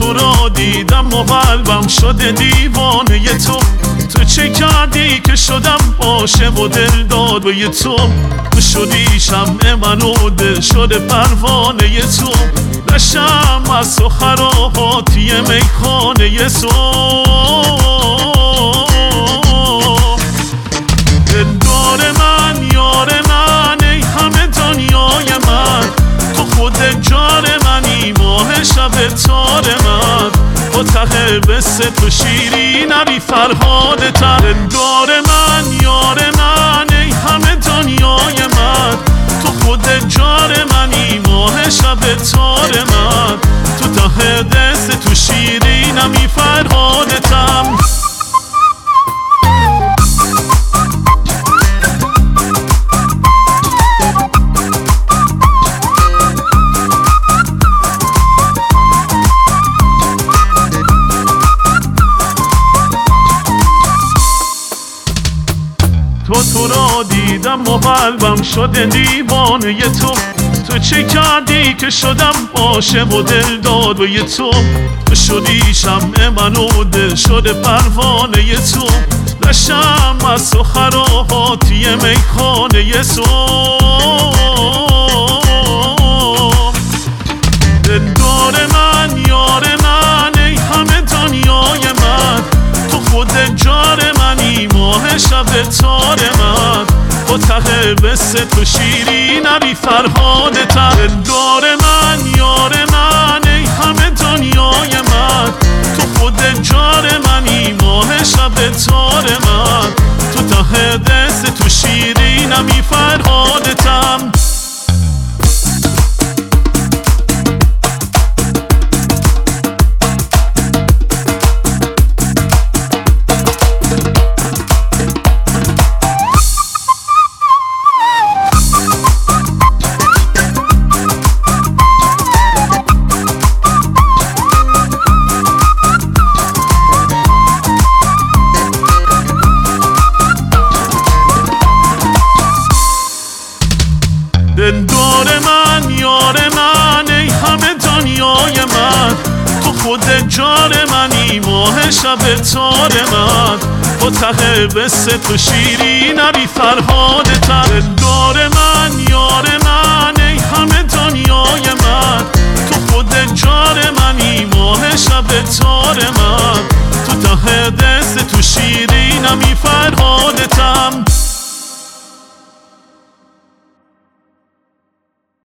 تو را دیدم و قلبم شده دیوانه تو چه کردی که شدم عاشق و دل داد به تو شدی شمع من و دل شده پروانه تو نشم از تو خراباتی میخانه تو دلدار من یار من ای همه دنیای من تو خود جار منی ماه شب تار من با ته بسته تو شیرین بی فرهاد تر دلدار من یار من ای همه دنیای من تو خود جار منی ماه شب تار من تو ته دست تو شیرین بی فرهادتم تو را دیدم و قلبم شده دیوانه تو چه کردی که شدم عاشق و دل داد به تو شدی شمع من و دل شده پروانه تو نشم از تو خراباتی میخانه تو دلدار من یار من ای همه دنیای من تو خود جار منی ماه شب تار من با ته بسته تو شیرین بی فرهادتم دلدار من یار من ای همه دنیای من تو خود جار منی ماه شب تار من تو ته دست تو شیرین بی فرهادتم دلدار من یار من ای همه دنیای من تو خود جار منی ماه شب تار من با ته بسته تو شیرین بی فرهادتم دلدار من یار من ای همه دنیای من تو خود جار منی ماه شب تار من تو ته دست تو شیرین بی فرهادتم